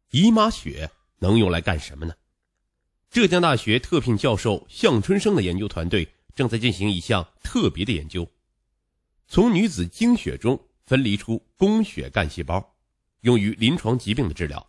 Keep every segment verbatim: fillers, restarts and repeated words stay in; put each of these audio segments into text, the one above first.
姨妈血能用来干什么呢？浙江大学特聘教授向春生的研究团队正在进行一项特别的研究，从女子经血中分离出宫血干细胞，用于临床疾病的治疗。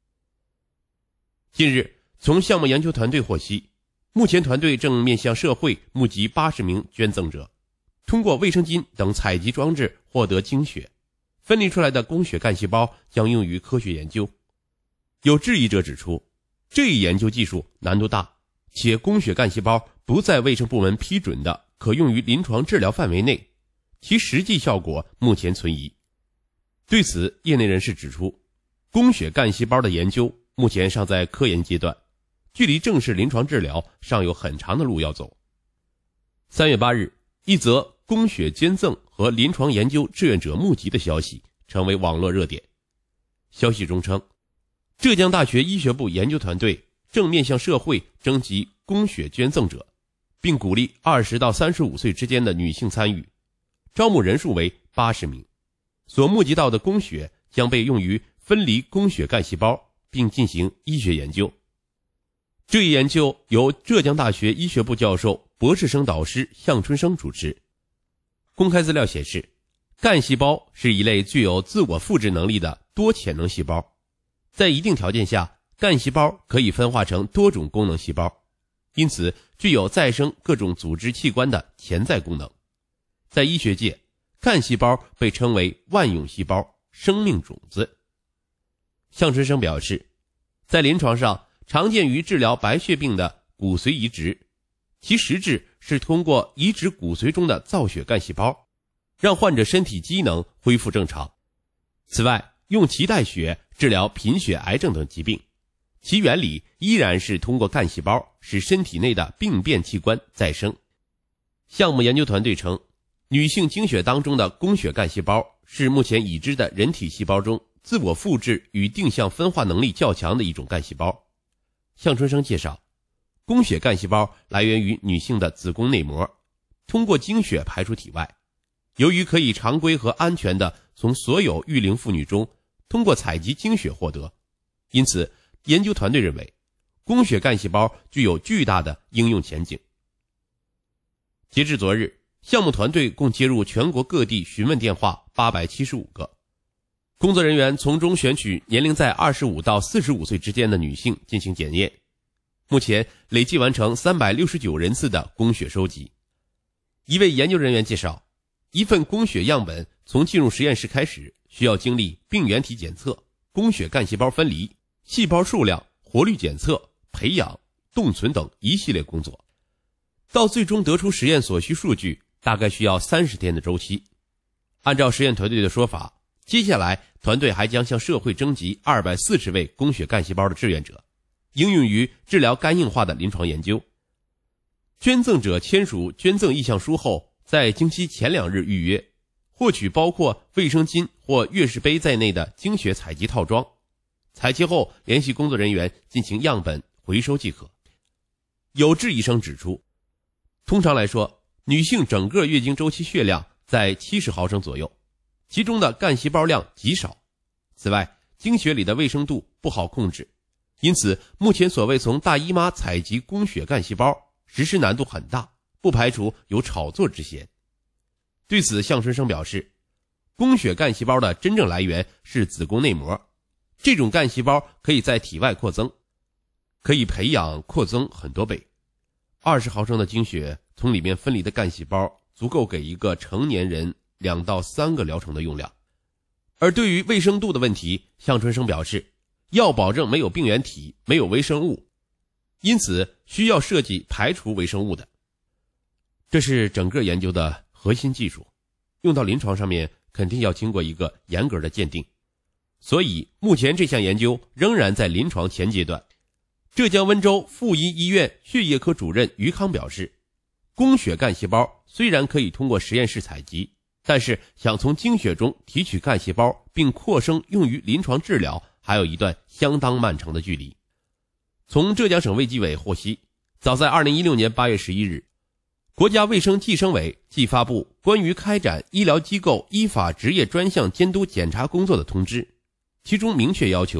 近日，从项目研究团队获悉，目前团队正面向社会募集八十名捐赠者，通过卫生巾等采集装置获得经血，分离出来的宫血干细胞将用于科学研究。有质疑者指出，这一研究技术难度大，且宫血干细胞不在卫生部门批准的可用于临床治疗范围内，其实际效果目前存疑。对此，业内人士指出，宫血干细胞的研究目前尚在科研阶段，距离正式临床治疗尚有很长的路要走。三月八日，一则宫血捐赠和临床研究志愿者募集的消息成为网络热点。消息中称，浙江大学医学部研究团队正面向社会征集宫血捐赠者，并鼓励二十到三十五岁之间的女性参与，招募人数为八十名。所募集到的宫血将被用于分离宫血干细胞，并进行医学研究。这一研究由浙江大学医学部教授、博士生导师向春生主持。公开资料显示，干细胞是一类具有自我复制能力的多潜能细胞，在一定条件下，干细胞可以分化成多种功能细胞，因此具有再生各种组织器官的潜在功能。在医学界，干细胞被称为万用细胞、生命种子。向春生表示，在临床上常见于治疗白血病的骨髓移植，其实质是通过移植骨髓中的造血干细胞，让患者身体机能恢复正常。此外，用脐带血治疗贫血、癌症等疾病，其原理依然是通过干细胞使身体内的病变器官再生。项目研究团队称，女性经血当中的宫血干细胞是目前已知的人体细胞中自我复制与定向分化能力较强的一种干细胞。向春生介绍，宫血干细胞来源于女性的子宫内膜，通过经血排出体外。由于可以常规和安全地从所有育龄妇女中通过采集经血获得，因此研究团队认为宫血干细胞具有巨大的应用前景。截至昨日，项目团队共接入全国各地询问电话八百七十五个，工作人员从中选取年龄在二十五到四十五岁之间的女性进行检验。目前累计完成三百六十九人次的宫血收集。一位研究人员介绍，一份宫血样本从进入实验室开始，需要经历病原体检测、宫血干细胞分离、细胞数量、活率检测、培养、冻存等一系列工作，到最终得出实验所需数据大概需要三十天的周期。按照实验团队的说法，接下来团队还将向社会征集二百四十位宫血干细胞的志愿者，应用于治疗肝硬化的临床研究。捐赠者签署捐赠意向书后，在经期前两日预约，获取包括卫生巾或月事杯在内的经血采集套装，采集后联系工作人员进行样本回收即可。有志医生指出，通常来说，女性整个月经周期血量在七十毫升左右，其中的干细胞量极少。此外，经血里的卫生度不好控制，因此目前所谓从大姨妈采集宫血干细胞实施难度很大，不排除有炒作之嫌。对此，向春生表示，宫血干细胞的真正来源是子宫内膜，这种干细胞可以在体外扩增，可以培养扩增很多倍。二十毫升的经血从里面分离的干细胞足够给一个成年人两到三个疗程的用量。而对于卫生度的问题，向春生表示，要保证没有病原体、没有微生物，因此需要设计排除微生物的。这是整个研究的核心技术，用到临床上面肯定要经过一个严格的鉴定，所以目前这项研究仍然在临床前阶段。浙江温州妇医医院血液科主任于康表示，宫血干细胞虽然可以通过实验室采集，但是想从经血中提取干细胞并扩生用于临床治疗，还有一段相当漫长的距离。从浙江省卫计委获悉，早在二零一六年八月十一日，国家卫生计生委即发布关于开展医疗机构依法执业专项监督检查工作的通知，其中明确要求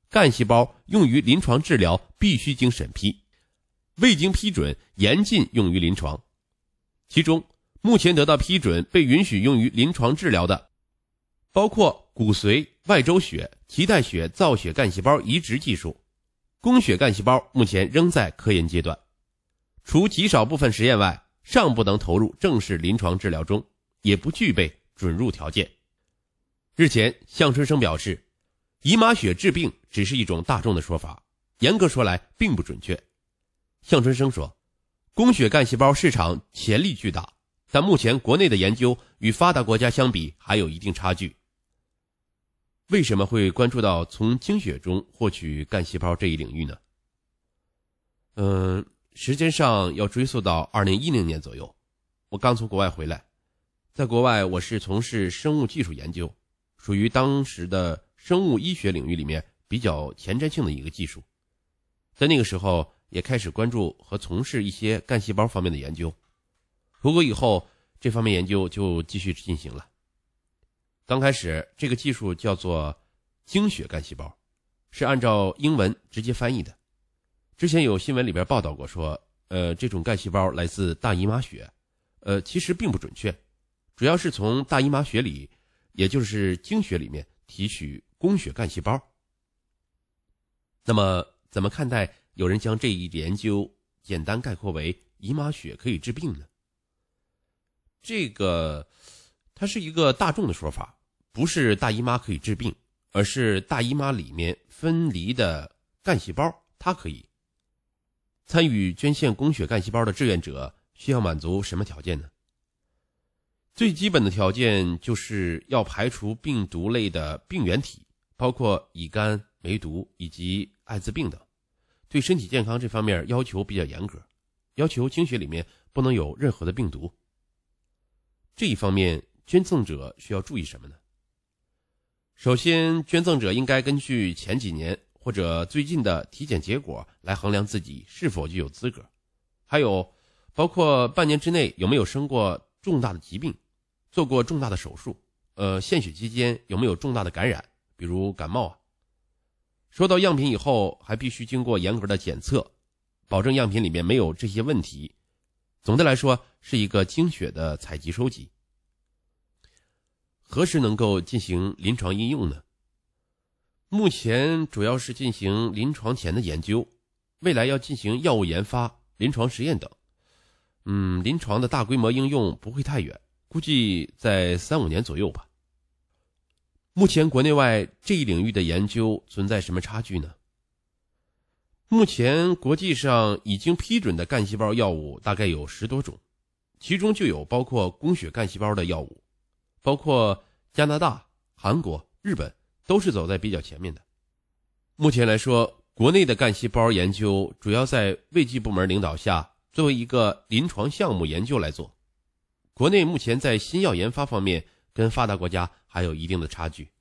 干细胞用于临床治疗必须经审批，未经批准严禁用于临床。其中目前得到批准被允许用于临床治疗的，包括骨髓、外周血、脐带血造血干细胞移植技术。供血干细胞目前仍在科研阶段，除极少部分实验外，尚不能投入正式临床治疗中，也不具备准入条件。日前，向春生表示，姨妈血治病只是一种大众的说法，严格说来并不准确。向春生说，供血干细胞市场潜力巨大，但目前国内的研究与发达国家相比还有一定差距。为什么会关注到从经血中获取干细胞这一领域呢？嗯，时间上要追溯到二零一零年左右，我刚从国外回来，在国外我是从事生物技术研究，属于当时的生物医学领域里面比较前瞻性的一个技术。在那个时候也开始关注和从事一些干细胞方面的研究，不过以后这方面研究就继续进行了。刚开始这个技术叫做经血干细胞，是按照英文直接翻译的。之前有新闻里边报道过说，呃，这种干细胞来自大姨妈血，呃，其实并不准确，主要是从大姨妈血里，也就是经血里面提取供血干细胞。那么怎么看待有人将这一研究简单概括为姨妈血可以治病呢？这个它是一个大众的说法，不是大姨妈可以治病，而是大姨妈里面分离的干细胞它可以。参与捐献供血干细胞的志愿者需要满足什么条件呢？最基本的条件就是要排除病毒类的病原体，包括乙肝、梅毒以及艾滋病等。对身体健康这方面要求比较严格，要求经血里面不能有任何的病毒。这一方面捐赠者需要注意什么呢？首先，捐赠者应该根据前几年或者最近的体检结果来衡量自己是否具有资格，还有包括半年之内有没有生过重大的疾病，做过重大的手术，呃，献血期间有没有重大的感染，比如感冒啊。收到样品以后还必须经过严格的检测，保证样品里面没有这些问题。总的来说是一个经血的采集收集。何时能够进行临床应用呢？目前主要是进行临床前的研究，未来要进行药物研发、临床实验等。嗯，临床的大规模应用不会太远，估计在三五年左右吧。目前国内外这一领域的研究存在什么差距呢？目前国际上已经批准的干细胞药物大概有十多种，其中就有包括供血干细胞的药物，包括加拿大、韩国、日本都是走在比较前面的。目前来说，国内的干细胞研究主要在卫计部门领导下，作为一个临床项目研究来做。国内目前在新药研发方面跟发达国家还有一定的差距。